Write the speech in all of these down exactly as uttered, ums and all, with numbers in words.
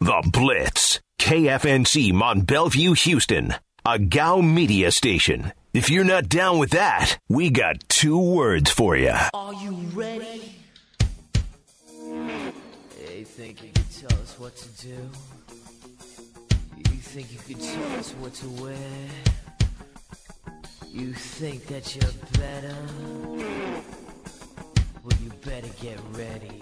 The Blitz. K F N C Mont Bellevue, Houston. A G A U media station. If you're not down with that, we got two words for you. Are you ready? You think you can tell us what to do? You think you can tell us what to wear? You think that you're better? Well, you better get ready.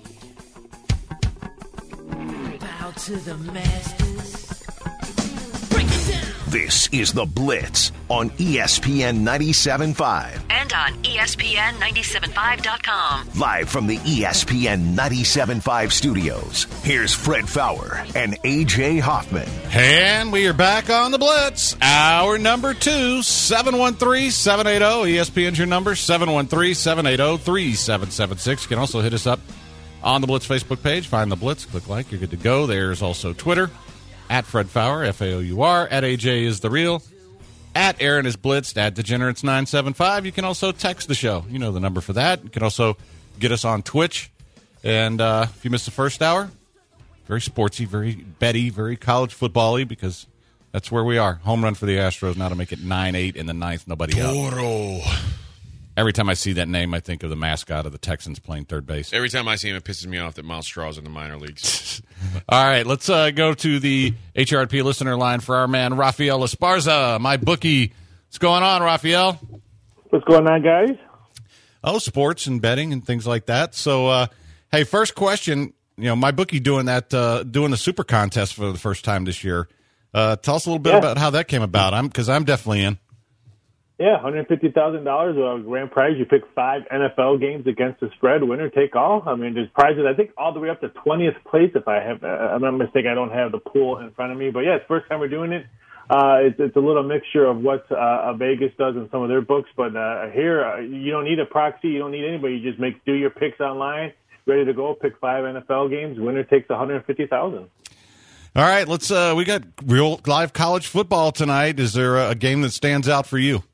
Bow to the masters. Break it down. This is The Blitz on E S P N ninety-seven point five. And on E S P N ninety-seven point five dot com. Live from the E S P N ninety-seven point five studios, here's Fred Faour and A J Hoffman. And we are back on The Blitz. Hour number two, seven one three, seven eight zero. E S P N's your number, seven one three, seven eight zero, three seven seven six. You can also hit us up on the Blitz Facebook page. Find The Blitz, click like, you're good to go. There's also Twitter, at Fred Faour, F A O U R, at A J is the real, at Aaron is Blitzed, at Degenerates nine seven five. You can also text the show. You know the number for that. You can also get us on Twitch. And uh, if you missed the first hour, very sportsy, very betty, very college football-y, because that's where we are. Home run for the Astros now to make it nine eight in the ninth. Nobody out. Toro. Every time I see that name, I think of the mascot of the Texans playing third base. Every time I see him, it pisses me off that Miles Straw's in the minor leagues. All right, let's uh, go to the H R P listener line for our man, Rafael Esparza, my bookie. What's going on, Rafael? What's going on, guys? Oh, sports and betting and things like that. So, uh, hey, first question. You know, my bookie doing that, uh, doing the super contest for the first time this year. Uh, tell us a little bit yeah. about how that came about. I'm because I'm definitely in. Yeah, one hundred fifty thousand dollars uh, grand prize. You pick five N F L games against the spread, winner take all. I mean, there's prizes, I think, all the way up to twentieth place, if I have, uh, I'm not mistaken. I don't have the pool in front of me. But, yeah, it's the first time we're doing it. Uh, it's, it's a little mixture of what uh, Vegas does in some of their books. But uh, here, uh, you don't need a proxy. You don't need anybody. You just make do your picks online, ready to go, pick five N F L games. Winner takes one hundred fifty thousand dollars. All right, let's. Uh, we got real live college football tonight. Is there a game that stands out for you?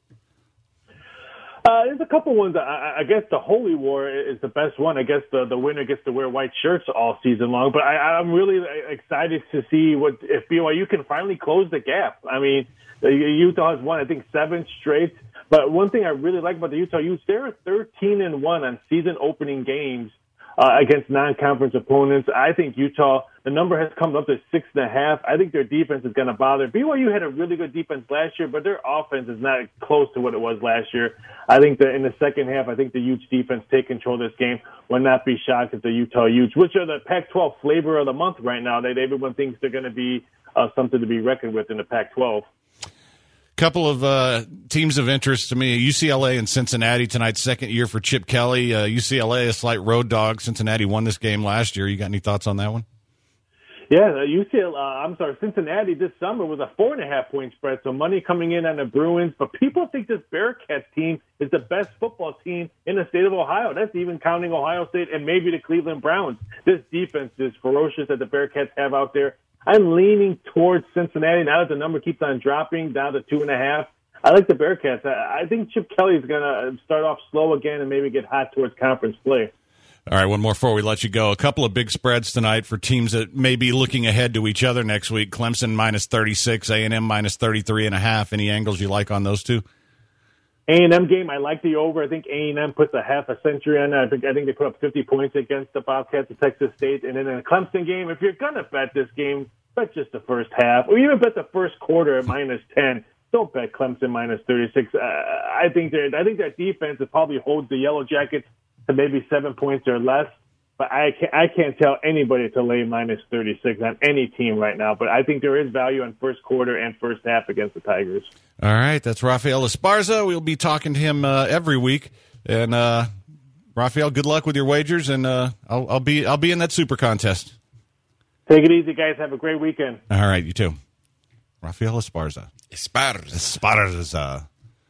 Uh, there's a couple ones. I, I guess the Holy War is the best one. I guess the, the winner gets to wear white shirts all season long. But I, I'm really excited to see what if B Y U can finally close the gap. I mean, Utah has won, I think, seven straight. But one thing I really like about the Utah Utes, they're thirteen and one on season opening games uh, against non-conference opponents. I think Utah, the number has come up to six and a half. I think their defense is going to bother. B Y U had a really good defense last year, but their offense is not close to what it was last year. I think that in the second half, I think the Utes defense take control of this game. Would not be shocked if the Utah Utes, which are the Pac twelve flavor of the month right now, that everyone thinks they're going to be uh, something to be reckoned with in the Pac twelve. Couple of uh, teams of interest to me, U C L A and Cincinnati tonight, second year for Chip Kelly. Uh, U C L A, a slight road dog. Cincinnati won this game last year. You got any thoughts on that one? Yeah, U C L A, uh, I'm sorry, Cincinnati this summer was a four and a half point spread, so money coming in on the Bruins. But people think this Bearcats team is the best football team in the state of Ohio. That's even counting Ohio State and maybe the Cleveland Browns. This defense is ferocious that the Bearcats have out there. I'm leaning towards Cincinnati now that the number keeps on dropping down to two and a half. I like the Bearcats. I, I think Chip Kelly is going to start off slow again and maybe get hot towards conference play. All right, one more before we let you go. A couple of big spreads tonight for teams that may be looking ahead to each other next week. Clemson minus thirty-six, A and M minus thirty-three and a half. Any angles you like on those two? A and M game, I like the over. I think A and M puts a half a century on that. I think I think they put up fifty points against the Bobcats of Texas State. And then in a Clemson game, if you're going to bet this game, bet just the first half, or even bet the first quarter at minus ten. Don't bet Clemson minus thirty-six. Uh, I think that I think that defense probably holds the Yellow Jackets to maybe seven points or less. But I can't, I can't tell anybody to lay minus thirty-six on any team right now. But I think there is value on first quarter and first half against the Tigers. All right, that's Rafael Esparza. We'll be talking to him uh, every week. And uh, Rafael, good luck with your wagers, and uh, I'll, I'll be I'll be in that super contest. Take it easy, guys. Have a great weekend. All right, you too. Rafael Esparza. Esparza. Esparza.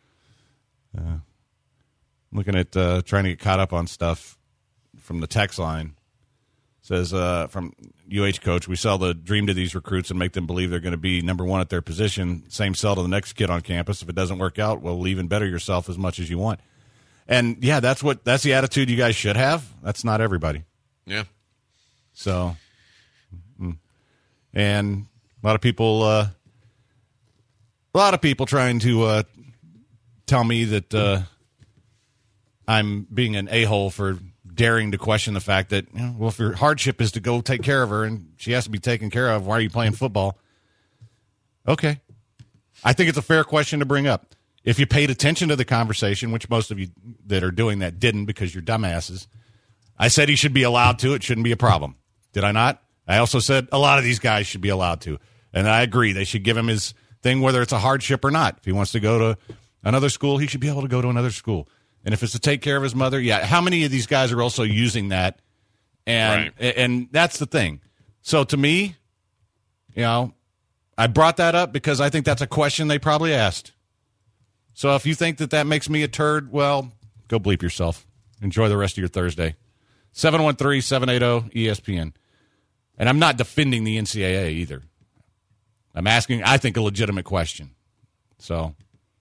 Uh, looking at uh, trying to get caught up on stuff from the text line. Says uh, from U H coach, we sell the dream to these recruits and make them believe they're going to be number one at their position. Same sell to the next kid on campus. If it doesn't work out, well, leave and better yourself as much as you want. And yeah, that's what that's the attitude you guys should have. That's not everybody. Yeah. So, mm. And a lot of people, uh, a lot of people trying to uh, tell me that uh, I'm being an a-hole for daring to question the fact that, you know, well, if your hardship is to go take care of her and she has to be taken care of, why are you playing football? Okay. I think it's a fair question to bring up. If you paid attention to the conversation, which most of you that are doing that didn't because you're dumbasses, I said he should be allowed to. It shouldn't be a problem. Did I not? I also said a lot of these guys should be allowed to. And I agree. They should give him his thing, whether it's a hardship or not. If he wants to go to another school, he should be able to go to another school. And if it's to take care of his mother, yeah. How many of these guys are also using that? And right. and that's the thing. So to me, you know, I brought that up because I think that's a question they probably asked. So if you think that that makes me a turd, well, go bleep yourself. Enjoy the rest of your Thursday. seven one three, seven eight zero, E S P N. And I'm not defending the N C double A either. I'm asking, I think, a legitimate question. So,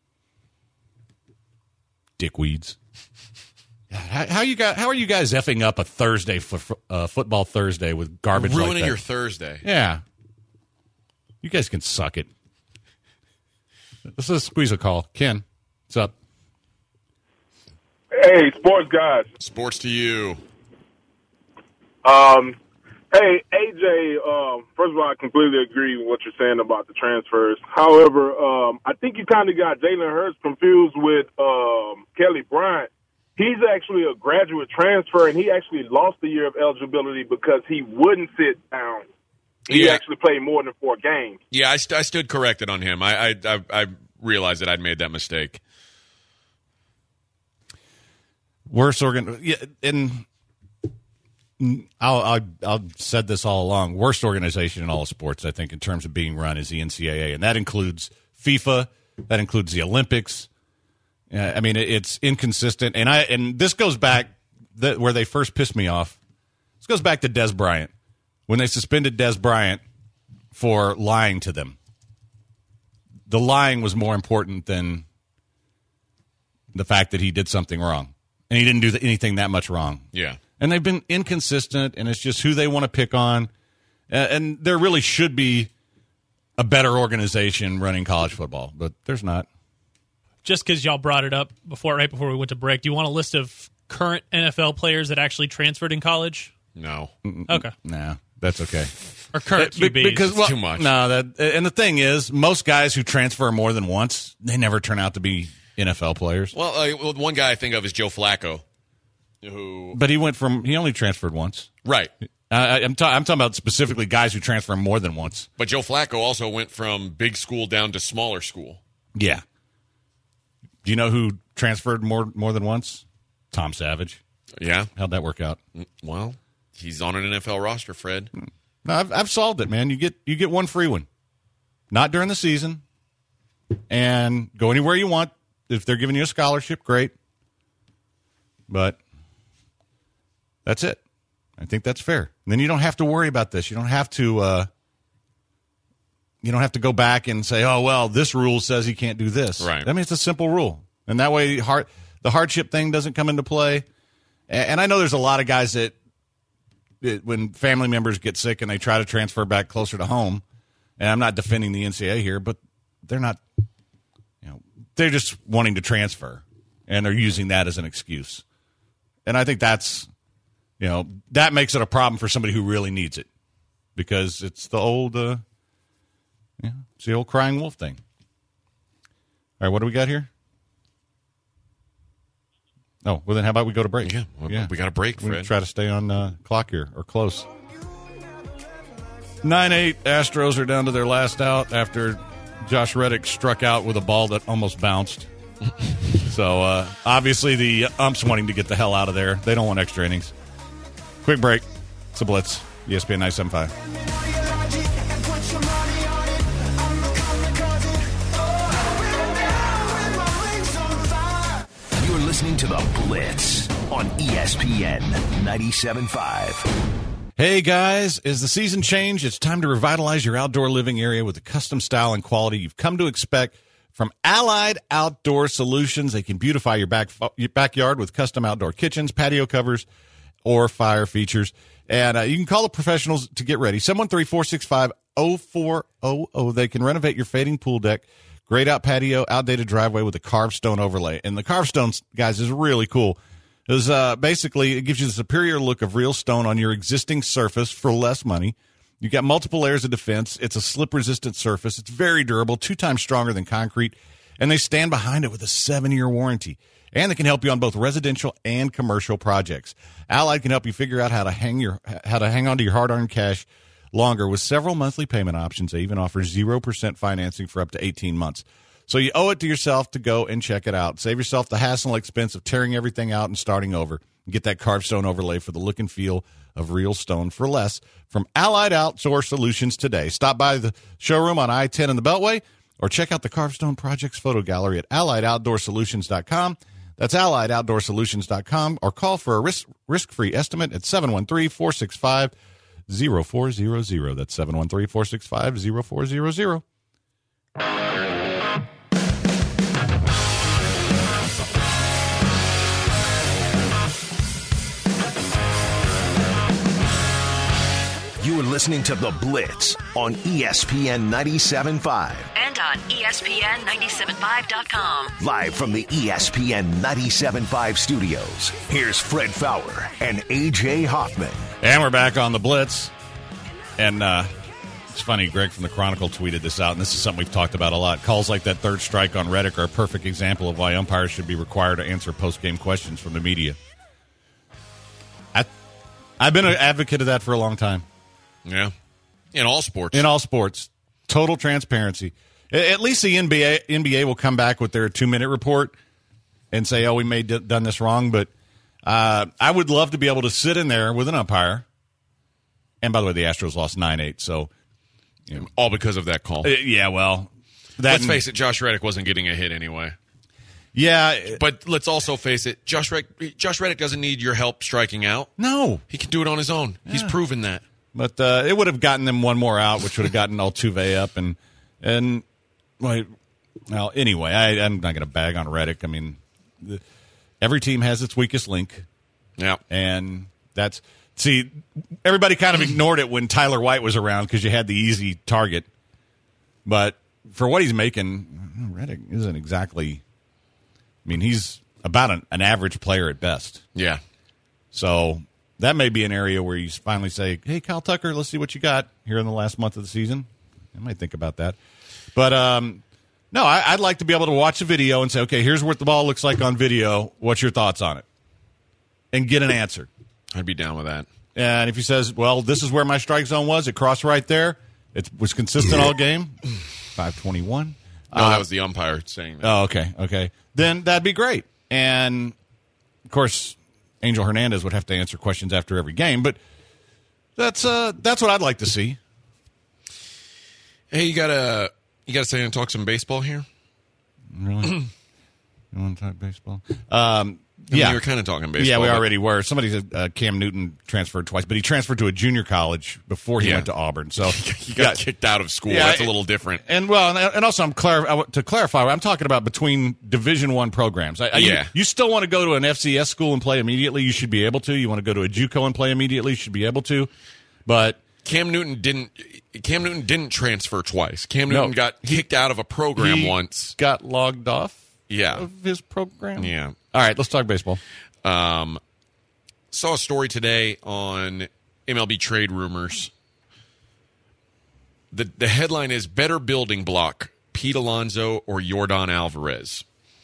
dickweeds. How, how you got? How are you guys effing up a Thursday, for, uh, football Thursday with garbage like that? Ruining your Thursday. Yeah. You guys can suck it. This is Squeeze a Call. Ken, what's up? Hey, sports guys. Sports to you. Um, hey, A J, um, first of all, I completely agree with what you're saying about the transfers. However, um, I think you kind of got Jalen Hurts confused with um, Kelly Bryant. He's actually a graduate transfer, and he actually lost the year of eligibility because he wouldn't sit down. He yeah. actually played more than four games. Yeah, I, st- I stood corrected on him. I, I I I realized that I'd made that mistake. Worse organ, yeah, and I'll, I'll I'll said this all along. Worst organization in all of sports, I think, in terms of being run, is the N C double A, and that includes FIFA. That includes the Olympics. Uh, I mean, it, it's inconsistent, and I and this goes back the, where they first pissed me off. This goes back to Des Bryant. When they suspended Des Bryant for lying to them. The lying was more important than the fact that he did something wrong. And he didn't do anything that much wrong. Yeah. And they've been inconsistent, and it's just who they want to pick on. And there really should be a better organization running college football, but there's not. Just because y'all brought it up before, right before we went to break, do you want a list of current N F L players that actually transferred in college? No. Okay. Nah. That's okay. Or current Q Bs. Because, well, too much. No, that and the thing is, most guys who transfer more than once, they never turn out to be N F L players. Well, uh, one guy I think of is Joe Flacco, who. But he went from he only transferred once, right? Uh, I'm ta- I'm talking about specifically guys who transfer more than once. But Joe Flacco also went from big school down to smaller school. Yeah. Do you know who transferred more more than once? Tom Savage. Yeah. How'd that work out? Well. He's on an N F L roster, Fred. No, I've, I've solved it, man. You get you get one free one. Not during the season. And go anywhere you want. If they're giving you a scholarship, great. But that's it. I think that's fair. And then you don't have to worry about this. You don't have to uh, you don't have to go back and say, oh, well, this rule says he can't do this. Right. I mean, it's a simple rule. And that way hard, the hardship thing doesn't come into play. And, and I know there's a lot of guys that It, when family members get sick and they try to transfer back closer to home, and I'm not defending the N C double A here, but they're not, you know, they're just wanting to transfer, and they're using that as an excuse. And I think that's, you know, that makes it a problem for somebody who really needs it, because it's the old, uh, yeah, it's the old crying wolf thing. All right, what do we got here? Oh, well, then how about we go to break? Yeah, well, yeah. we got a break, Fred. We try to stay on uh, clock here, or close. nine eight Astros are down to their last out after Josh Reddick struck out with a ball that almost bounced. So, uh, obviously, the umps wanting to get the hell out of there. They don't want extra innings. Quick break. It's a Blitz. E S P N nine seventy-five. Listening to The Blitz on E S P N ninety-seven point five. Hey, guys, as the season change, it's time to revitalize your outdoor living area with the custom style and quality you've come to expect from Allied Outdoor Solutions. They can beautify your, back, your backyard with custom outdoor kitchens, patio covers, or fire features. And uh, you can call the professionals to get ready. seven one three, four six five, oh four hundred. They can renovate your fading pool deck, grayed out patio, outdated driveway with a carved stone overlay. And the carved stone, guys, is really cool. It's, uh, basically, it gives you the superior look of real stone on your existing surface for less money. You got multiple layers of defense. It's a slip-resistant surface. It's very durable, two times stronger than concrete, and they stand behind it with a seven-year warranty. And they can help you on both residential and commercial projects. Allied can help you figure out how to hang your how to hang on to your hard-earned cash longer with several monthly payment options. They even offer zero percent financing for up to eighteen months. So you owe it to yourself to go and check it out. Save yourself the hassle and expense of tearing everything out and starting over. Get that carved stone overlay for the look and feel of real stone for less from Allied Outdoor Solutions today. Stop by the showroom on I ten in the Beltway or check out the Carved Stone Projects photo gallery at allied outdoor solutions dot com. That's allied outdoor solutions dot com or call for a risk, risk-free estimate at seven one three, four six five, zero four zero zero. That's seven one three, four six five, zero four zero zero. You are listening to The Blitz on E S P N ninety-seven point five. And on E S P N ninety-seven point five dot com. Live from the E S P N ninety-seven point five studios, here's Fred Fowler and A J Hoffman. And we're back on The Blitz. And uh, it's funny, Greg from the Chronicle tweeted this out, and this is something we've talked about a lot. Calls like that third strike on Reddick are a perfect example of why umpires should be required to answer post-game questions from the media. I, I've been an advocate of that for a long time. Yeah. In all sports. In all sports. Total transparency. At least the N B A N B A will come back with their two-minute report and say, oh, we may have done this wrong. But uh, I would love to be able to sit in there with an umpire. And by the way, the Astros lost nine eight. So, you know, all because of that call. Uh, yeah, well. That let's face it, Josh Reddick wasn't getting a hit anyway. Yeah. But let's also face it, Josh Reddick, Josh Reddick doesn't need your help striking out. No. He can do it on his own. Yeah. He's proven that. But uh, it would have gotten them one more out, which would have gotten Altuve up. And, and well, well anyway, I, I'm not going to bag on Reddick. I mean, the, every team has its weakest link. Yeah. And that's – see, everybody kind of ignored it when Tyler White was around because you had the easy target. But for what he's making, Reddick isn't exactly – I mean, he's about an, an average player at best. Yeah. So – that may be an area where you finally say, hey, Kyle Tucker, let's see what you got here in the last month of the season. I might think about that. But, um, no, I, I'd like to be able to watch a video and say, okay, here's what the ball looks like on video. What's your thoughts on it? And get an answer. I'd be down with that. And if he says, well, this is where my strike zone was, it crossed right there, it was consistent all game, five twenty-one. No, uh, that was the umpire saying that. Oh, okay, okay. Then that'd be great. And, of course, Angel Hernandez would have to answer questions after every game, but that's uh, that's what I'd like to see. Hey, you gotta you gotta stay and talk some baseball here. Really? You want to talk baseball? Um, I mean, yeah, we were kind of talking baseball. Yeah, we but... already were. Somebody said uh, Cam Newton transferred twice, but he transferred to a junior college before he yeah. went to Auburn. So he got yeah. kicked out of school. Yeah, That's a little different. And well, and also I'm clar- to clarify, I'm talking about between Division One programs. I, yeah, you, you still want to go to an F C S school and play immediately? You should be able to. You want to go to a JUCO and play immediately? You should be able to. But Cam Newton didn't. Cam Newton didn't transfer twice. Cam Newton no, got kicked out of a program he once. Got logged off. Yeah, of his program. Yeah. All right, let's talk baseball. Um, saw a story today on M L B trade rumors. The the headline is Better Building Block, Pete Alonso or Yordan Alvarez.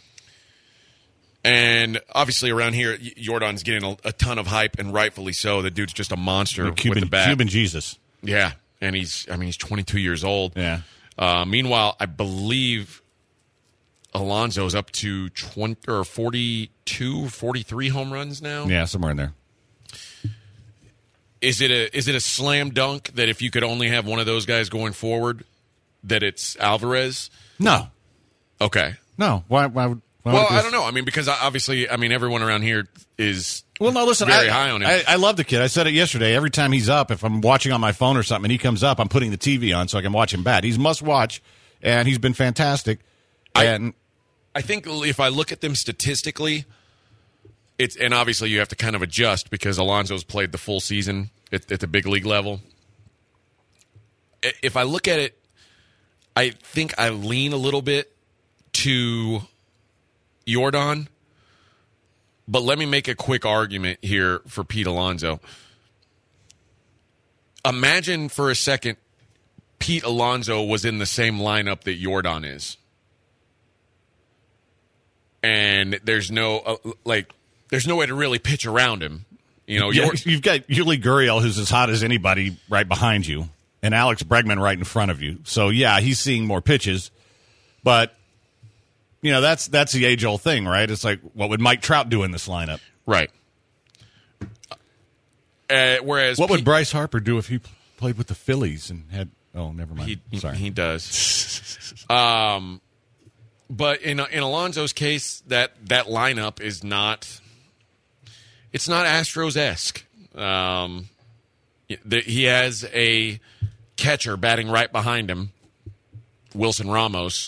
And obviously around here, Yordan's getting a, a ton of hype, and rightfully so. The dude's just a monster the Cuban, with the bat. Cuban Jesus. Yeah, and he's I mean he's twenty-two years old. Yeah. Uh, meanwhile, I believe Alonso's up to twenty or forty-two, forty-three home runs now. Yeah, somewhere in there. Is it a is it a slam dunk that if you could only have one of those guys going forward, that it's Alvarez? No. Okay. No. Why? Why? why well, I don't know. I mean, because obviously, I mean, everyone around here is well. No, listen. very I, high on him. I, I love the kid. I said it yesterday. Every time he's up, if I'm watching on my phone or something, and he comes up, I'm putting the T V on so I can watch him bat. He's must watch, and he's been fantastic. And I, I think if I look at them statistically, it's and obviously you have to kind of adjust because Alonso's played the full season at, at the big league level. if I look at it, I think I lean a little bit to Jordan. But let me make a quick argument here for Pete Alonso. Imagine for a second Pete Alonso was in the same lineup that Jordan is. And there's no uh, like there's no way to really pitch around him. You know, yeah, you've got Yuli Gurriel, who's as hot as anybody, right behind you, and Alex Bregman right in front of you. So yeah, he's seeing more pitches, but you know that's that's the age old thing, right? It's like, what would Mike Trout do in this lineup? Right. Uh, whereas, what Pete, would Bryce Harper do if he played with the Phillies and had? Oh, never mind. He, Sorry, he does. um, but in in Alonso's case, that that lineup is not. It's not Astros-esque. Um, he has a catcher batting right behind him, Wilson Ramos.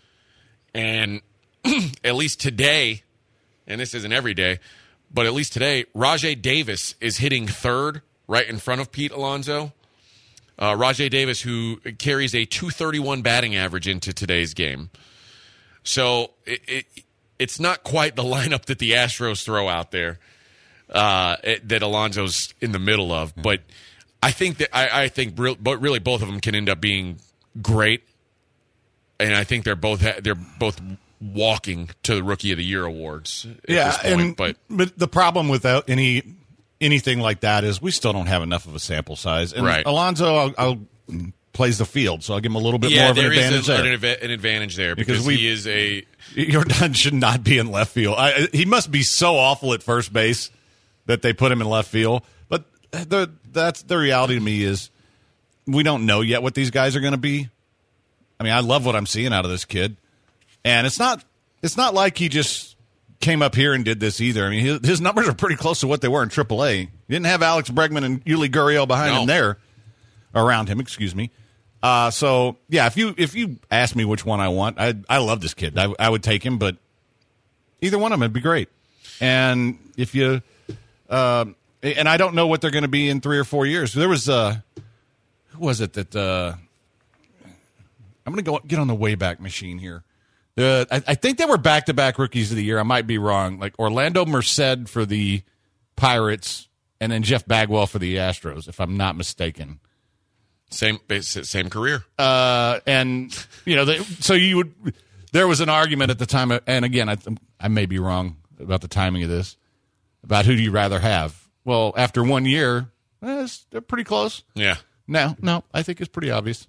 And at least today, and this isn't every day, but at least today, Rajai Davis is hitting third right in front of Pete Alonso. Uh, Rajai Davis, who carries a two thirty-one batting average into today's game. So it, it, it's not quite the lineup that the Astros throw out there. Uh, it, that Alonso's in the middle of, but I think that I, I think re- but really both of them can end up being great, and I think they're both ha- they're both walking to the Rookie of the Year awards. At yeah, this point, and but but the problem without any anything like that is we still don't have enough of a sample size. And right. Alonso I'll, I'll plays the field, so I'll give him a little bit yeah, more of an there advantage is a, there. an, adva- an advantage there because, because we, he is a Jordan should not be in left field. I, he must be so awful at first base that they put him in left field. But the, that's the reality to me is we don't know yet what these guys are going to be. I mean, I love what I'm seeing out of this kid, and it's not it's not like he just came up here and did this either. I mean, his, his numbers are pretty close to what they were in triple A. He didn't have Alex Bregman and Yuli Gurriel behind no. him there, around him. Excuse me. Uh, so yeah, if you if you ask me which one I want, I I love this kid. I, I would take him, but either one of them would be great. And if you Uh, and I don't know what they're going to be in three or four years. There was uh, who was it that uh, I'm going to go get on the Wayback Machine here. Uh, I, I think they were back to back rookies of the year. I might be wrong. Like Orlando Merced for the Pirates, and then Jeff Bagwell for the Astros, if I'm not mistaken. Same same career. Uh, and you know, they, so you would. There was an argument at the time, and again, I, I may be wrong about the timing of this. About who do you rather have? Well, after one year, eh, they're pretty close. Yeah. No, no, I think it's pretty obvious.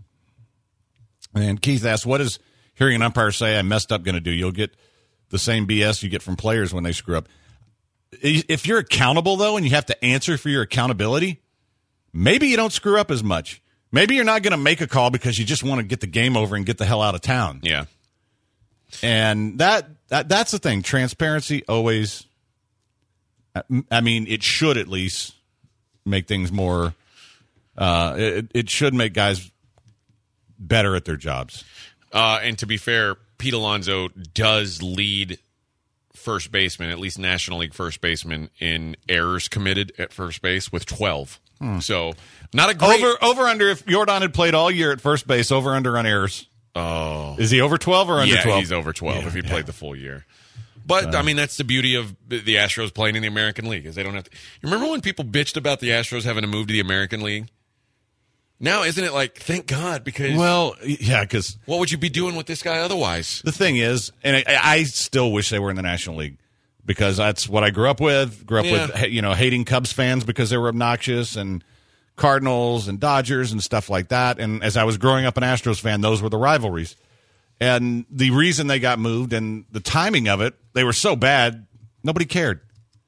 And Keith asked, what is hearing an umpire say I messed up going to do? You'll get the same B S you get from players when they screw up. If you're accountable, though, and you have to answer for your accountability, maybe you don't screw up as much. Maybe you're not going to make a call because you just want to get the game over and get the hell out of town. Yeah. And that, that that's the thing. Transparency always... I mean, it should at least make things more. Uh, it, it should make guys better at their jobs. Uh, and to be fair, Pete Alonso does lead first baseman, at least National League first baseman, in errors committed at first base with twelve. Hmm. So not a great over over under. If Jordan had played all year at first base, over under on errors. Oh, is he over twelve or under yeah, twelve? He's over twelve yeah, if he yeah. played the full year. But, I mean, that's the beauty of the Astros playing in the American League, is they don't have to. You remember when people bitched about the Astros having to move to the American League? Now, isn't it like, thank God, because. Well, yeah, because. What would you be doing with this guy otherwise? The thing is, and I, I still wish they were in the National League, because that's what I grew up with. Grew up Yeah. with, you know, hating Cubs fans because they were obnoxious, and Cardinals and Dodgers and stuff like that. And as I was growing up an Astros fan, those were the rivalries. And the reason they got moved and the timing of it, they were so bad, nobody cared.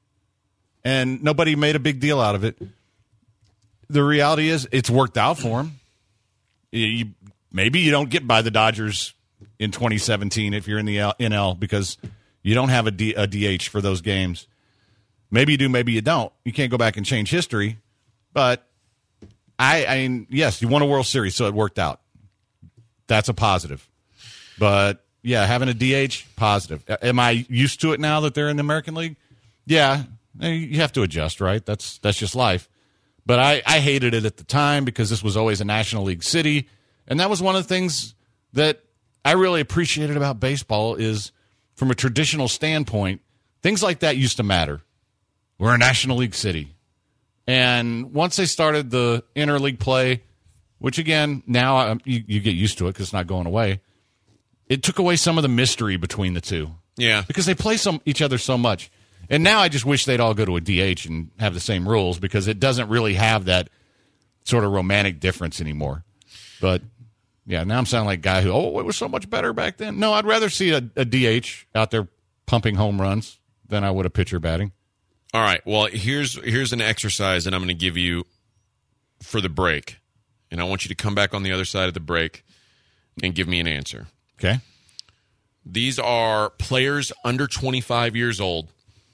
And nobody made a big deal out of it. The reality is it's worked out for them. You, you, maybe you don't get by the Dodgers in twenty seventeen if you're in the L, N L because you don't have a, D, a D H for those games. Maybe you do, maybe you don't. You can't go back and change history. But, I, I mean, yes, you won a World Series, so it worked out. That's a positive. But, yeah, having a D H, positive. Am I used to it now that they're in the American League? Yeah, you have to adjust, right? That's that's just life. But I, I hated it at the time because this was always a National League city. And that was one of the things that I really appreciated about baseball is from a traditional standpoint, things like that used to matter. We're a National League city. And once they started the interleague play, which again, now I, you, you get used to it because it's not going away, it took away some of the mystery between the two. Yeah. Because they play some each other so much. And now I just wish they'd all go to a D H and have the same rules because it doesn't really have that sort of romantic difference anymore. But, yeah, now I'm sounding like a guy who, oh, it was so much better back then. No, I'd rather see a, a D H out there pumping home runs than I would a pitcher batting. All right. Well, here's here's an exercise that I'm going to give you for the break. And I want you to come back on the other side of the break and give me an answer. Okay. These are players under twenty-five years old.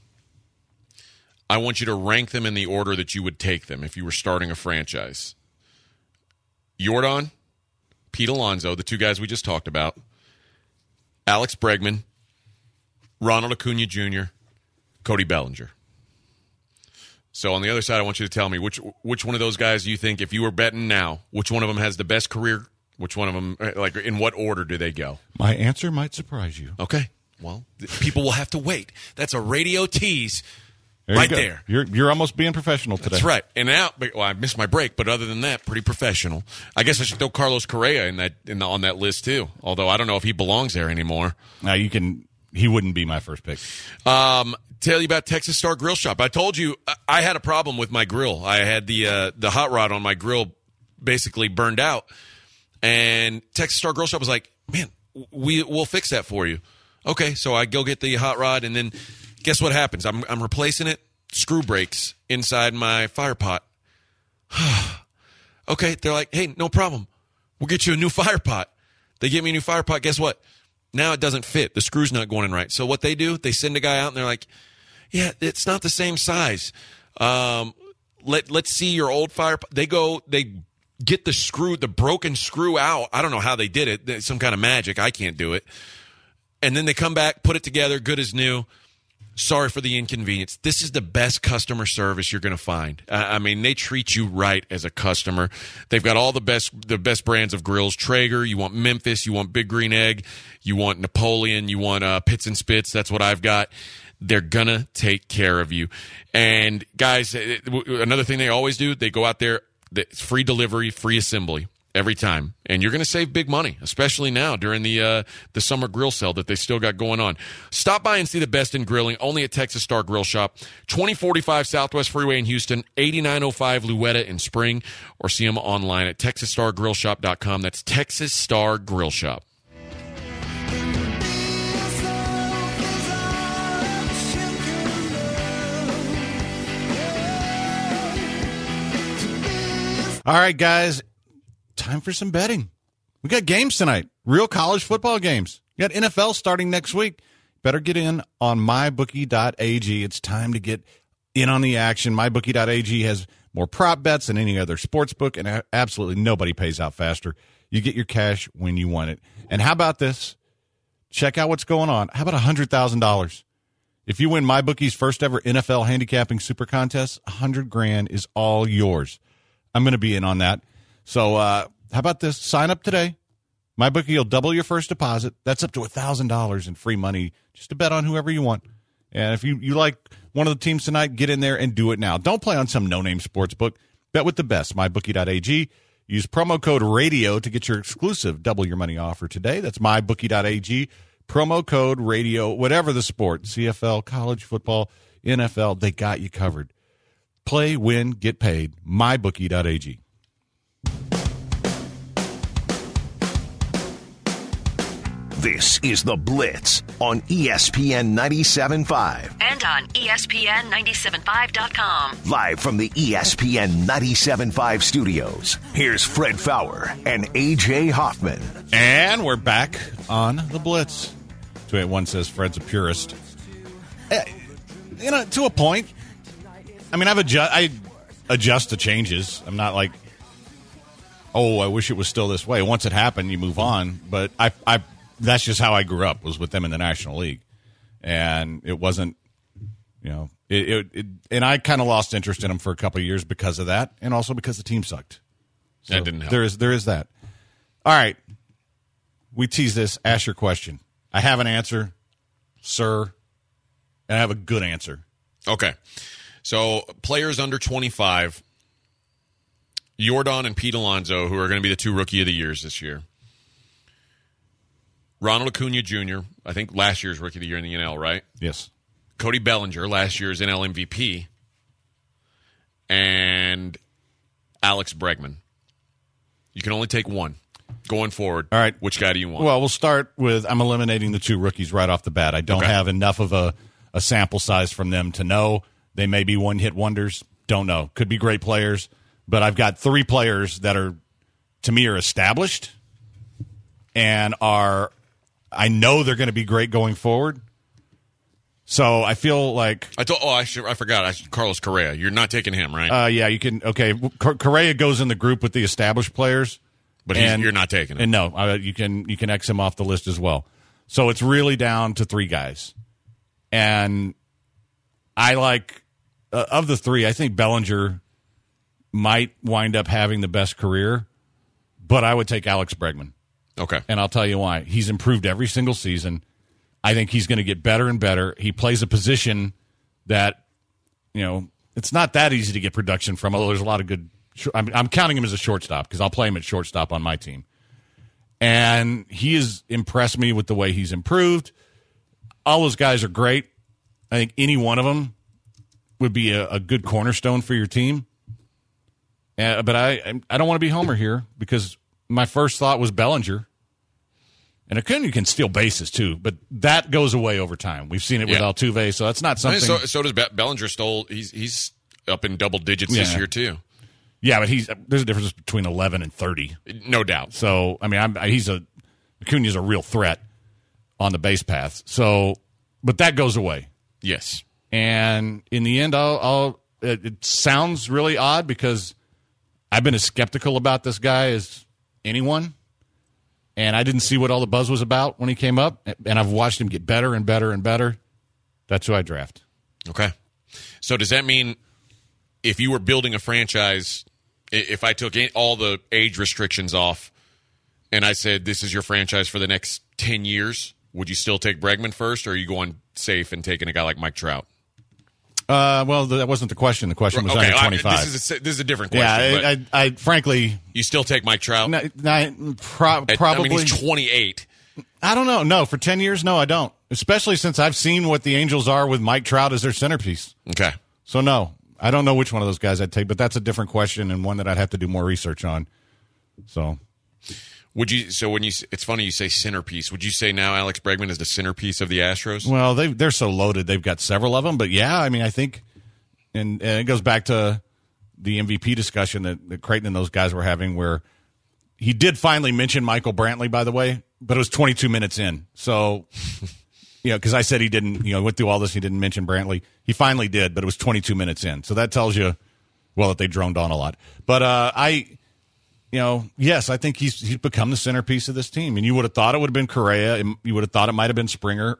I want you to rank them in the order that you would take them if you were starting a franchise. Yordan, Pete Alonso, the two guys we just talked about, Alex Bregman, Ronald Acuna Junior, Cody Bellinger. So on the other side, I want you to tell me which which one of those guys you think, if you were betting now, which one of them has the best career? Which one of them, like, in what order do they go? My answer might surprise you. Okay. Well, people will have to wait. That's a radio tease. There right you there. You're you're almost being professional today. That's right. And now, well, I missed my break, but other than that, pretty professional. I guess I should throw Carlos Correa in that in the, on that list too. Although I don't know if he belongs there anymore. Now you can. He wouldn't be my first pick. Um, tell you about Texas Star Grill Shop. I told you I had a problem with my grill. I had the uh, the hot rod on my grill basically burned out, and Texas Star Grill Shop was like, "Man, we we'll fix that for you." Okay, so I go get the hot rod, and then guess what happens? I'm I'm replacing it. Screw breaks inside my fire pot. Okay, they're like, hey, no problem. We'll get you a new fire pot. They give me a new fire pot. Guess what? Now it doesn't fit. The screw's not going in right. So what they do, they send a guy out and they're like, yeah, it's not the same size. Um, let, let's see your old fire pot. They go, they get the screw, the broken screw out. I don't know how they did it. It's some kind of magic. I can't do it. And then they come back, put it together, good as new. Sorry for the inconvenience. This is the best customer service you're going to find. Uh, I mean, they treat you right as a customer. They've got all the best the best brands of grills. Traeger, you want Memphis, you want Big Green Egg, you want Napoleon, you want uh, Pits and Spits. That's what I've got. They're going to take care of you. And, guys, another thing they always do, they go out there, it's free delivery, free assembly. Every time. And you're going to save big money, especially now during the uh, the summer grill sale that they still got going on. Stop by and see the best in grilling, only at Texas Star Grill Shop, twenty forty-five Southwest Freeway in Houston, eighty-nine oh five Louetta in Spring, or see them online at texas star grill shop dot com. That's Texas Star Grill Shop. All right, guys. Time for some betting. We got games tonight. Real college football games. We got N F L starting next week. Better get in on my bookie dot a g. It's time to get in on the action. my bookie dot a g has more prop bets than any other sports book, and absolutely nobody pays out faster. You get your cash when you want it. And how about this? Check out what's going on. How about one hundred thousand dollars? If you win MyBookie's first ever N F L handicapping super contest, one hundred grand is all yours. I'm going to be in on that. So uh, how about this? Sign up today. MyBookie will double your first deposit. That's up to one thousand dollars in free money just to bet on whoever you want. And if you, you like one of the teams tonight, get in there and do it now. Don't play on some no-name sports book. Bet with the best. my bookie dot a g. Use promo code RADIO to get your exclusive double your money offer today. That's my bookie dot a g. Promo code RADIO. Whatever the sport, C F L, college football, N F L, they got you covered. Play, win, get paid. my bookie dot a g. This is The Blitz on E S P N ninety-seven point five. And on E S P N ninety-seven point five dot com. Live from the E S P N ninety-seven point five studios, here's Fred Faour and A J Hoffman. And we're back on The Blitz. two eighty-one says Fred's a purist. Uh, you know, to a point. I mean, I've adjust, I adjust to changes. I'm not like, oh, I wish it was still this way. Once it happened, you move on. But I, I, that's just how I grew up, was with them in the National League. And it wasn't, you know, It, it, it, and I kind of lost interest in him for a couple of years because of that, and also because the team sucked. So that didn't help. There is there is that. All right, we tease this. Ask your question. I have an answer, sir, and I have a good answer. Okay, so players under twenty-five, Jordan and Pete Alonso, who are going to be the two Rookie of the Years this year. Ronald Acuna Junior, I think last year's Rookie of the Year in the N L, right? Yes. Cody Bellinger, last year's N L M V P, and Alex Bregman. You can only take one going forward. All right. Which guy do you want? Well, we'll start with I'm eliminating the two rookies right off the bat. I don't Okay. have enough of a, a sample size from them to know. They may be one-hit wonders. Don't know. Could be great players. But I've got three players that are, to me, are established and are, I know they're going to be great going forward. So I feel like, I told. Oh, I should. I forgot. I should, Carlos Correa. You're not taking him, right? uh, yeah, you can. Okay, Cor- Correa goes in the group with the established players, but he's, and- you're not taking him. and no, uh, you can you can X him off the list as well. So it's really down to three guys, and I like uh, of the three. I think Bellinger might wind up having the best career, but I would take Alex Bregman. Okay. And I'll tell you why. He's improved every single season. I think he's going to get better and better. He plays a position that, you know, it's not that easy to get production from, although there's a lot of good. I'm, I'm counting him as a shortstop because I'll play him at shortstop on my team. And he has impressed me with the way he's improved. All those guys are great. I think any one of them would be a, a good cornerstone for your team. Uh, but I I don't want to be Homer here because my first thought was Bellinger. And Acuna can steal bases, too, but that goes away over time. We've seen it with Yeah. Altuve, so that's not I mean, something. so, so does Be- Bellinger. Stole. He's he's up in double digits this Yeah. year too. Yeah, but he's there's a difference between eleven and thirty. No doubt. So, I mean, I'm, he's a Acuna's a real threat on the base path. So, but that goes away. Yes. And in the end, I'll, I'll it, it sounds really odd because I've been as skeptical about this guy as anyone. And I didn't see what all the buzz was about when he came up. And I've watched him get better and better and better. That's who I draft. Okay. So does that mean if you were building a franchise, i- if I took any- all the age restrictions off and I said this is your franchise for the next ten years, would you still take Bregman first, or are you going safe and taking a guy like Mike Trout? Uh, well, that wasn't the question. The question was Okay, under I- twenty-five. this is a, this is a different question. yeah, but I, I, I frankly, you still take Mike Trout? no, no, pro- At- probably. I mean, he's twenty-eight. I don't know. No, for ten years, no, I don't. Especially since I've seen what the Angels are with Mike Trout as their centerpiece. Okay. So, no, I don't know which one of those guys I'd take, but that's a different question and one that I'd have to do more research on. So, Would you? So when you, s- it's funny you say centerpiece. Would you say now Alex Bregman is the centerpiece of the Astros? well, they they're so loaded. They've got several of them, but yeah, I mean, I think, and, and it goes back to the M V P discussion that, that Creighton and those guys were having, where he did finally mention Michael Brantley, by the way, but it was twenty-two minutes in. So, you know, because I said he didn't, you know, went through all this, he didn't mention Brantley. He finally did, but it was twenty-two minutes in. So that tells you, well, that they droned on a lot. But uh, I, you know, yes, I think he's he's become the centerpiece of this team. And you would have thought it would have been Correa. and You would have thought it might have been Springer.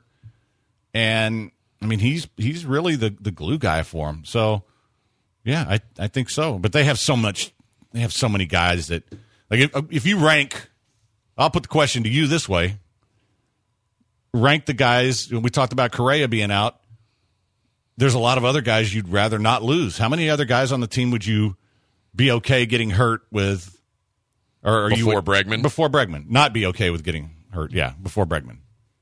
And, I mean, he's he's really the, the glue guy for him. So, yeah, I, I think so. But they have so much, they have so many guys that, like, if, if you rank, I'll put the question to you this way. Rank the guys, we talked about Correa being out. There's a lot of other guys you'd rather not lose. How many other guys on the team would you be okay getting hurt with? Or are Before you, Bregman? Before Bregman. Not be okay with getting hurt. Yeah, before Bregman.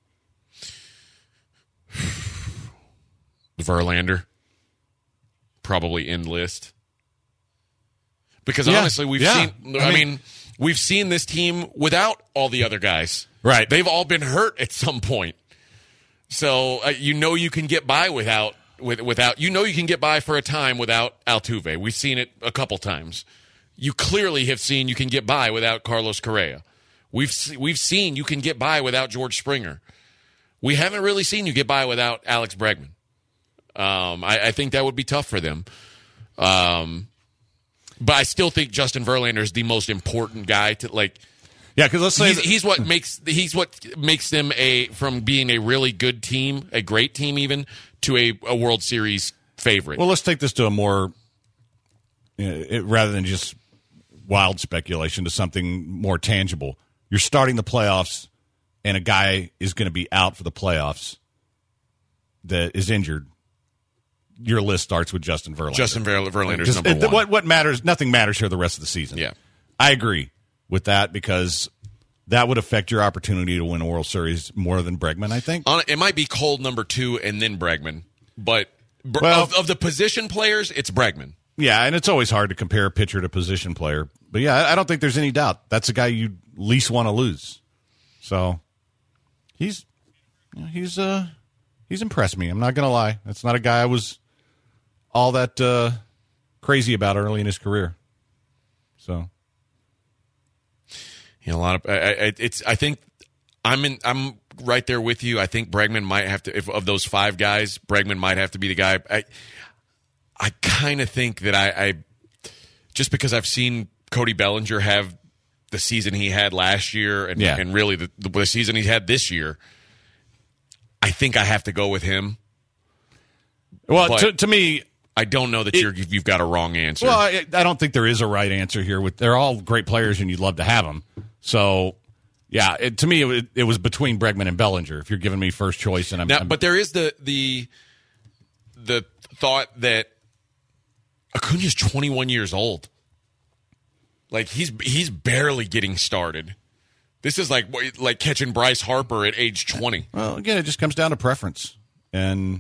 Verlander, probably end list. Because Yeah, honestly, we've yeah. seen. I I mean- mean, we've seen this team without all the other guys. Right. They've all been hurt at some point. So uh, you know you can get by without with without. You know you can get by for a time without Altuve. We've seen it a couple times. You clearly have seen you can get by without Carlos Correa. We've se- we've seen you can get by without George Springer. We haven't really seen you get by without Alex Bregman. Um, I, I think that would be tough for them. Um, but I still think Justin Verlander is the most important guy to like. Yeah, because let's say He's, that- he's what makes he's what makes them a from being a really good team, a great team, even to a, a World Series favorite. Well, let's take this to a more, you know, it, rather than just wild speculation, to something more tangible. You're starting the playoffs, and a guy is going to be out for the playoffs that is injured. Your list starts with Justin Verlander. Justin Ver- Verlander's Just, number it, one. What, what matters? Nothing matters here the rest of the season. Yeah. I agree with that because that would affect your opportunity to win a World Series more than Bregman, I think. On, it might be Cole number two and then Bregman, but Bre- Well- of, of the position players, it's Bregman. Yeah, and it's always hard to compare a pitcher to position player. But, yeah, I- I don't think there's any doubt. That's the guy you least want to lose. So, he's you know, he's uh, he's impressed me. I'm not going to lie. That's not a guy I was all that uh, crazy about early in his career. So, You know, a lot of I, I, it's. I think I'm in. I'm right there with you. I think Bregman might have to. If of those five guys, Bregman might have to be the guy. I, I kind of think that I, I, just because I've seen Cody Bellinger have the season he had last year, and Yeah. and really the, the season he had this year, I think I have to go with him. well, But- to, to me, I don't know that It- you're you've got a wrong answer. well, I, I don't think there is a right answer here. With they're all great players, and you'd love to have them. So, yeah, it, to me, it, was- it was between Bregman and Bellinger. If you're giving me first choice, and I'm, Now, I'm but there is the the the thought that Acuna's twenty-one years old. Like he's he's barely getting started. This is like like catching Bryce Harper at age twenty. well, again, it just comes down to preference, and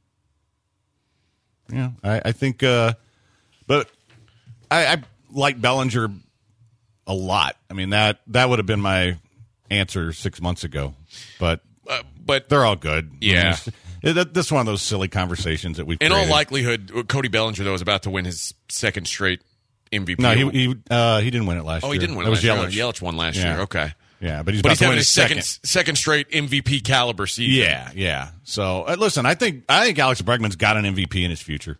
yeah, I, I think, uh, but I, I like Bellinger a lot. I mean that that would have been my answer six months ago, but Uh, but they're all good. Yeah. I mean, it, that's one of those silly conversations that we've in all created. likelihood, Cody Bellinger though is about to win his second straight M V P. No, he he, uh, he didn't win it last oh, year. he didn't win That it was last year. Yelich. Yelich won last Yeah. year. Okay. Yeah, but he's But about he's to having win his his second second. second straight M V P caliber season. Yeah, yeah. So uh, listen, I think I think Alex Bregman's got an M V P in his future,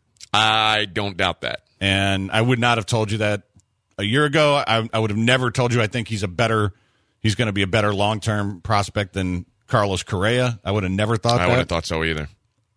I don't doubt that. and I would not have told you that a year ago. I, I would have never told you I think he's a better, he's going to be a better long term prospect than Carlos Correa. I would have never thought I that, wouldn't have thought so either.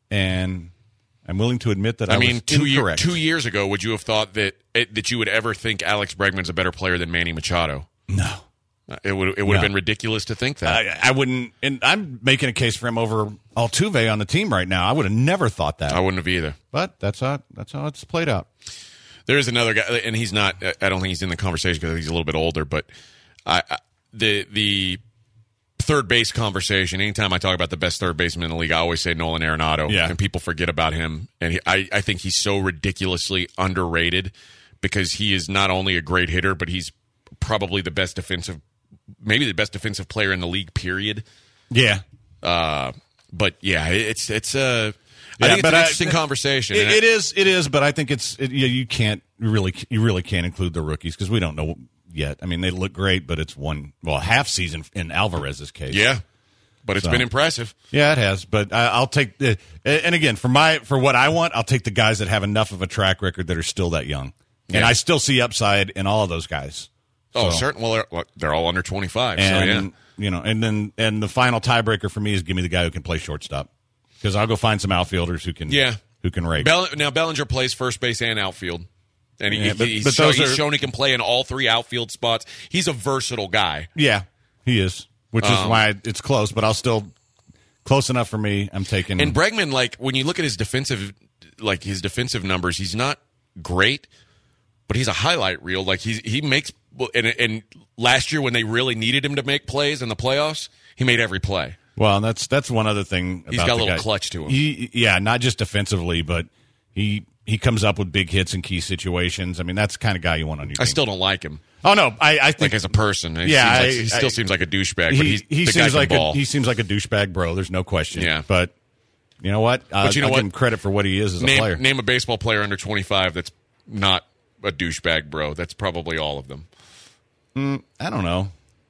and I'm willing to admit that I, I mean, was two, year, incorrect. two years ago, would you have thought that it, that you would ever think Alex Bregman's a better player than Manny Machado? no. Uh, It would it would have No. been ridiculous to think that. I, I wouldn't, and I'm making a case for him over Altuve on the team right now. I would have never thought that, I wouldn't have either. but that's how that's how it's played out. There is another guy, and he's not. I don't think he's in the conversation because he's a little bit older. But I, I, the the third base conversation. Anytime I talk about the best third baseman in the league, I always say Nolan Arenado. Yeah. And people forget about him. And he, I I think he's so ridiculously underrated because he is not only a great hitter, but he's probably the best defensive, maybe the best defensive player in the league. Period. Yeah, Uh, but yeah, it's it's a. Yeah, I think it's but an I- interesting conversation. It, And it is, it is, but I think it's it, you, you can't really you really can't include the rookies because we don't know yet. I mean, they look great, but it's one well half season in Alvarez's case. Yeah, but it's So. been impressive. yeah, it has. But I, I'll take the and again for my for what I want, I'll take the guys that have enough of a track record that are still that young, and Yeah. I still see upside in all of those guys. Oh, So- certain. Well, they're, they're all under twenty-five. So And yeah, you know, and then and the final tiebreaker for me is give me the guy who can play shortstop because I'll go find some outfielders who can Yeah. who can rake. Bell, now Bellinger plays first base and outfield, and he, Yeah, but- he's, but show- those he's are- shown he can play in all three outfield spots. He's a versatile guy. Yeah, he is, which is Um, why it's close, but I'll still close enough for me. I'm taking And Bregman, like when you look at his defensive, like his defensive numbers, he's not great, but he's a highlight reel. Like he he makes. And, and last year when they really needed him to make plays in the playoffs, he made every play. well, and that's that's one other thing. He's about got a the little guy. clutch to him. He, yeah, not just defensively, but he he comes up with big hits in key situations. I mean, that's the kind of guy you want on your I team. still don't like him, oh no, I, I think like as a person. He Yeah, seems like, I- he still I- seems like a douchebag. he, but he's, he the guy seems can like ball. a he seems like a douchebag, bro. There's no question. Yeah. but you know what? Uh, But you know I'll what? give him credit for what he is as a name, player. name a baseball player under twenty-five that's not a douchebag, bro. That's probably all of them. I don't know.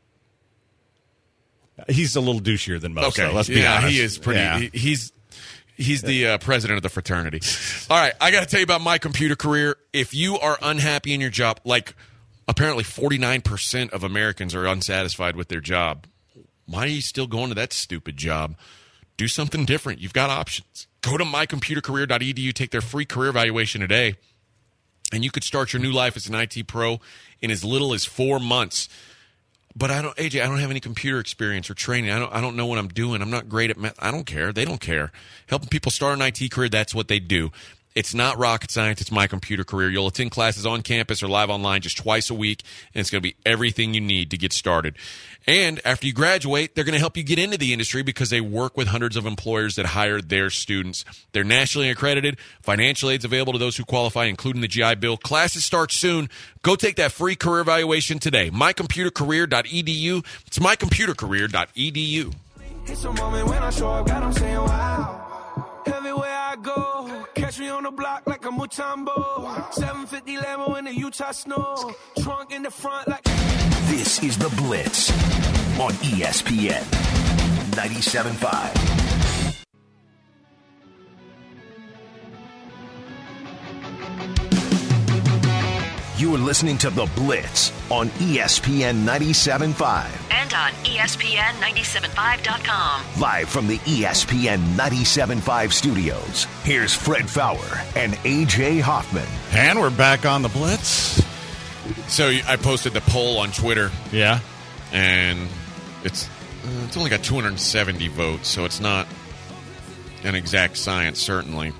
He's a little douchier than most. Okay, though, let's be yeah, honest. he is pretty. Yeah. he- he's he's the uh, president of the fraternity. All right, I got to tell you about my computer career. If you are unhappy in your job, like apparently forty-nine percent of Americans are unsatisfied with their job, why are you still going to that stupid job? Do something different. You've got options. Go to my computer career dot e d u, take their free career evaluation today, and you could start your new life as an I T pro in as little as four months. But I don't, A J, I don't have any computer experience or training. I don't, I don't know what I'm doing. I'm not great at math. I don't care. They don't care. Helping people start an I T career, that's what they do. It's not rocket science. It's My Computer Career. You'll attend classes on campus or live online just twice a week, and it's going to be everything you need to get started. And after you graduate, they're going to help you get into the industry because they work with hundreds of employers that hire their students. They're nationally accredited. Financial aid's available to those who qualify, including the G I Bill. Classes start soon. Go take that free career evaluation today. my computer career dot e d u. It's my computer career dot e d u. It's a moment when I show up, God, I'm saying wow. Everywhere I go, catch me on the block like a Mutombo. seven fifty Lambo in the Utah snow. Trunk in the front like... This is The Blitz on E S P N ninety-seven point five. You are listening to The Blitz on E S P N ninety-seven point five. And on E S P N ninety-seven point five dot com. Live from the E S P N ninety-seven point five studios, here's Fred Fowler and A J Hoffman. And we're back on The Blitz. So I posted the poll on Twitter. Yeah. And it's uh, it's only got two hundred seventy votes, so it's not an exact science, certainly.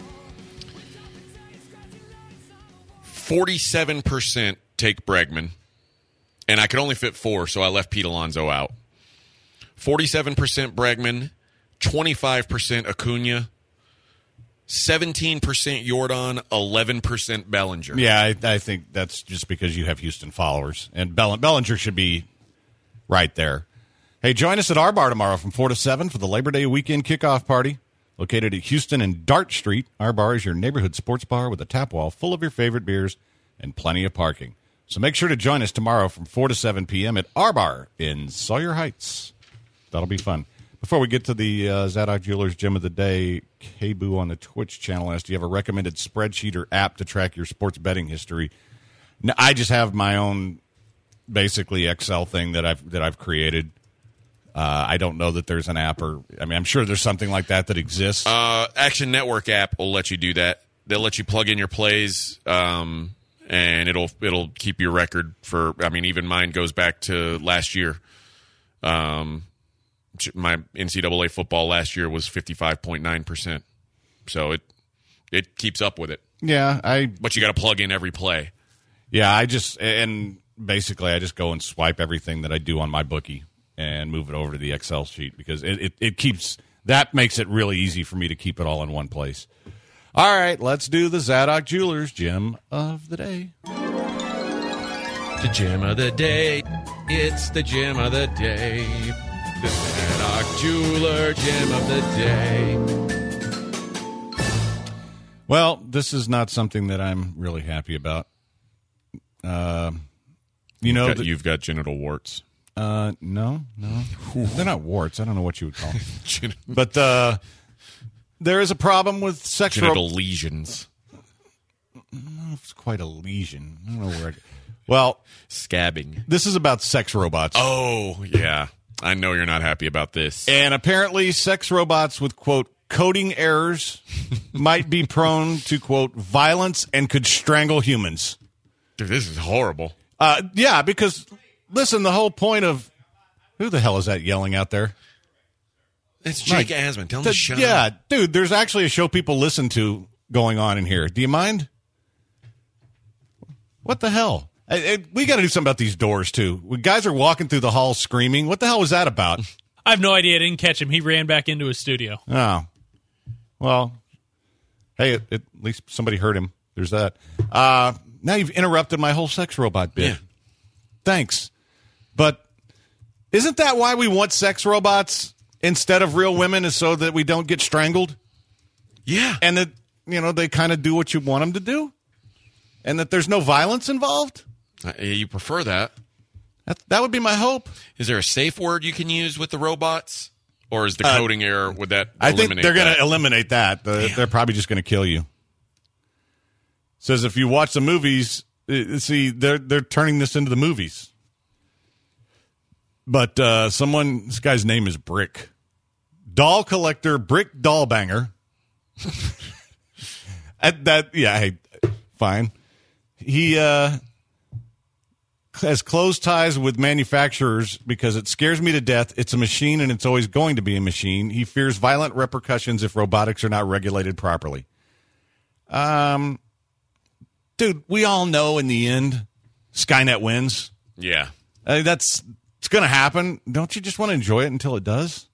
forty-seven percent take Bregman, and I could only fit four, so I left Pete Alonso out. forty-seven percent Bregman, twenty-five percent Acuna, seventeen percent Jordan, eleven percent Bellinger. Yeah, I, I think that's just because you have Houston followers, and Bell- Bellinger should be right there. Hey, join us at our bar tomorrow from four to seven for the Labor Day weekend kickoff party. Located at Houston and Dart Street, our bar is your neighborhood sports bar with a tap wall full of your favorite beers and plenty of parking. So make sure to join us tomorrow from four to seven p.m. at our bar in Sawyer Heights. That'll be fun. Before we get to the uh, Zadok Jewelers Gem of the Day, K-Boo on the Twitch channel asked, do you have a recommended spreadsheet or app to track your sports betting history? No, I just have my own basically Excel thing that I've that I've created. Uh, I don't know that there's an app, or I mean, I'm sure there's something like that that exists. Uh, Action Network app will let you do that. They'll let you plug in your plays, um, and it'll it'll keep your record for. I mean, even mine goes back to last year. Um, my N C double A football last year was fifty-five point nine percent, so it it keeps up with it. Yeah, I. But you got to plug in every play. Yeah, I just and basically I just go and swipe everything that I do on my bookie and move it over to the Excel sheet because it, it, it keeps that makes it really easy for me to keep it all in one place. All right, let's do the Zadok Jewelers Gem of the Day. The Gem of the Day. It's the Gem of the Day. The Zadok Jeweler Gem of the Day. Well, this is not something that I'm really happy about. Uh, you know, you've got, the, you've got genital warts. Uh, no, no, they're not warts. I don't know what you would call them. But uh, there is a problem with sexual genital lesions. I don't know if it's quite a lesion. I don't know where. I... Well, scabbing. This is about sex robots. Oh yeah, I know you're not happy about this. And apparently, sex robots with quote coding errors might be prone to quote violence and could strangle humans. Dude, this is horrible. Uh, yeah, because. Listen, the whole point of who the hell is that yelling out there? It's Jake like, Asman. Tell him to shut yeah, up. Yeah, dude, there's actually a show people listen to going on in here. Do you mind? What the hell? I, I, we got to do something about these doors, too. When guys are walking through the hall screaming. What the hell was that about? I have no idea. I didn't catch him. He ran back into his studio. Oh. Well, hey, at, at least somebody heard him. There's that. Uh, now you've interrupted my whole sex robot bit. Yeah. Thanks. But isn't that why we want sex robots instead of real women, is so that we don't get strangled? Yeah. And that, you know, they kind of do what you want them to do? And that there's no violence involved? Uh, you prefer that? that? That would be my hope. Is there a safe word you can use with the robots? Or is the uh, coding error, would that I eliminate think they're going to eliminate that. The, they're probably just going to kill you. Says if you watch the movies, see, they're they're turning this into the movies. But uh, someone, this guy's name is Brick. Doll collector Brick Dollbanger At that, yeah, hey, fine. He uh, has close ties with manufacturers because it scares me to death. It's a machine, and it's always going to be a machine. He fears violent repercussions if robotics are not regulated properly. Um, dude, we all know in the end, Skynet wins. Yeah. Uh, that's it's going to happen. Don't you just want to enjoy it until it does?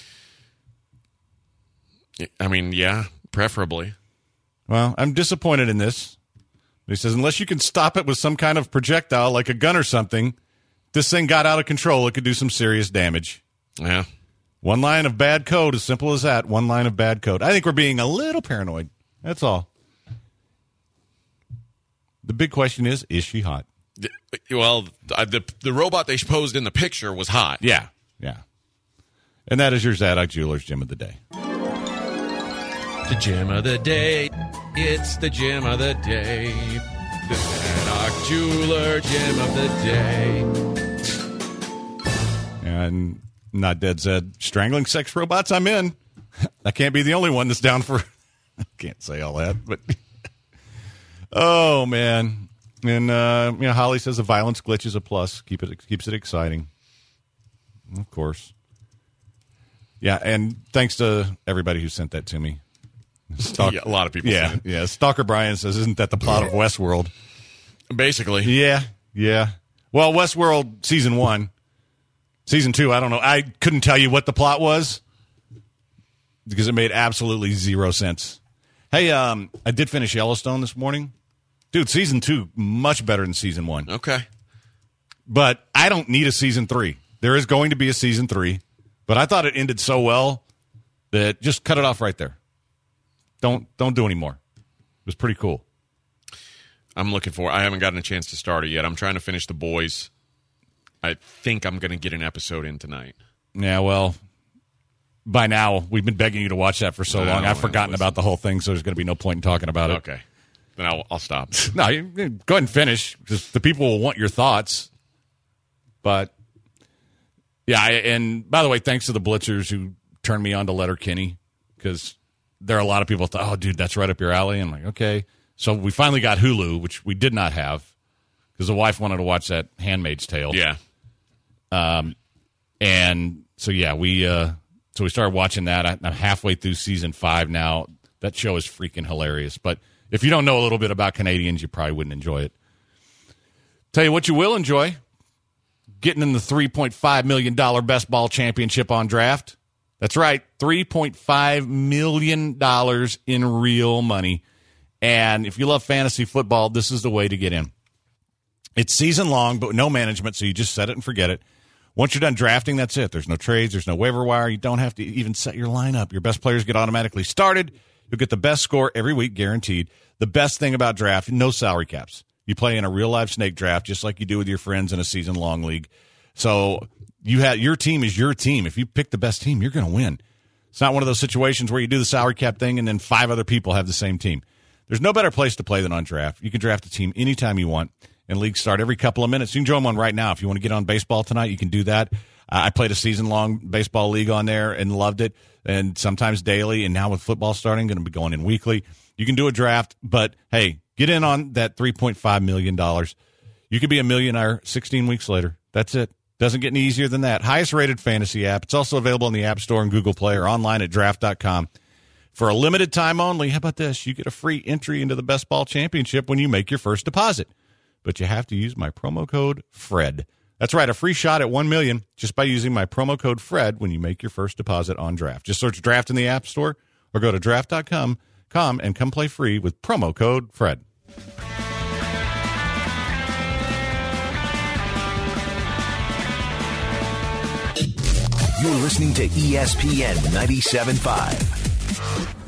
I mean, yeah, preferably. Well, I'm disappointed in this. He says, unless you can stop it with some kind of projectile, like a gun or something, this thing got out of control. It could do some serious damage. Yeah. One line of bad code, as simple as that. One line of bad code. I think we're being a little paranoid. That's all. The big question is, is she hot? Well, the the robot they posed in the picture was hot. Yeah, yeah. And that is your Zadok Jewelers Gem of the Day. The gem of the day. It's the gem of the day. The Zadok Jeweler Gem of the day. And Not Dead said, strangling sex robots, I'm in. I can't be the only one that's down for... I can't say all that, but... oh, man. And, uh, you know, Holly says the violence glitch is a plus. Keep it, keeps it exciting. Of course. Yeah, and thanks to everybody who sent that to me. Stalk- yeah, a lot of people. Yeah, yeah. Stalker Brian says, "Isn't that the plot of Westworld?" Basically. Yeah, yeah. Well, Westworld season one, season two. I don't know. I couldn't tell you what the plot was because it made absolutely zero sense. Hey, um, I did finish Yellowstone this morning, dude. Season two much better than season one. Okay, but I don't need a season three. There is going to be a season three, but I thought it ended so well that just cut it off right there. Don't don't do any more. It was pretty cool. I'm looking for. I haven't gotten a chance to start it yet. I'm trying to finish The Boys. I think I'm going to get an episode in tonight. Yeah, well, by now we've been begging you to watch that for so long. I've forgotten about the whole thing, so there's going to be no point in talking about it. Okay, then I'll, I'll stop. No, you, you go ahead and finish. Just the people will want your thoughts. But yeah, I, and by the way, thanks to the Blitzers who turned me on to Letterkenny because. There are a lot of people thought, oh, dude, that's right up your alley. I'm like, okay. So we finally got Hulu, which we did not have because the wife wanted to watch that Handmaid's Tale. Yeah. Um, and so, yeah, we uh, so we started watching that. I, I'm halfway through season five now. That show is freaking hilarious. But if you don't know a little bit about Canadians, you probably wouldn't enjoy it. Tell you what you will enjoy, getting in the three point five million dollars Best Ball Championship on draft. That's right, three point five million dollars in real money. And if you love fantasy football, this is the way to get in. It's season long, but no management, so you just set it and forget it. Once you're done drafting, that's it. There's no trades. There's no waiver wire. You don't have to even set your lineup. Your best players get automatically started. You'll get the best score every week, guaranteed. The best thing about draft, no salary caps. You play in a real-life snake draft just like you do with your friends in a season-long league. So you have your team is your team. If you pick the best team, you're going to win. It's not one of those situations where you do the salary cap thing and then five other people have the same team. There's no better place to play than on draft. You can draft a team anytime you want, and leagues start every couple of minutes. You can join one right now. If you want to get on baseball tonight, you can do that. Uh, I played a season-long baseball league on there and loved it, and sometimes daily, and now with football starting, going to be going in weekly. You can do a draft, but, hey, get in on that three point five million dollars. You could be a millionaire sixteen weeks later. That's it. Doesn't get any easier than that. Highest rated fantasy app. It's also available in the App Store and Google Play or online at draft dot com. For a limited time only, how about this? You get a free entry into the Best Ball Championship when you make your first deposit. But you have to use my promo code FRED. That's right, a free shot at one million dollars just by using my promo code FRED when you make your first deposit on Draft. Just search Draft in the App Store or go to draft dot com come and come play free with promo code FRED. You're listening to E S P N ninety-seven point five.